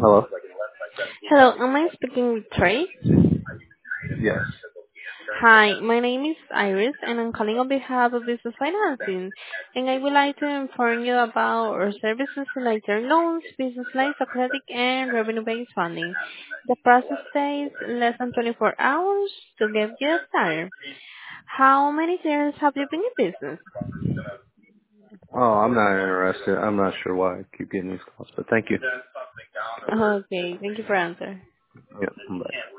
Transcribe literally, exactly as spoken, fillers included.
Hello? Hello, am I speaking with Trey? Yes. Hi, my name is Iris, and I'm calling on behalf of Business Financing, and I would like to inform you about our services like term loans, business lines of credit, and revenue-based funding. The process takes less than twenty-four hours to get you started. How many years have you been in business? Oh, I'm not interested. I'm not sure why I keep getting these calls, but thank you. Okay, thank you for answering. Yeah, bye.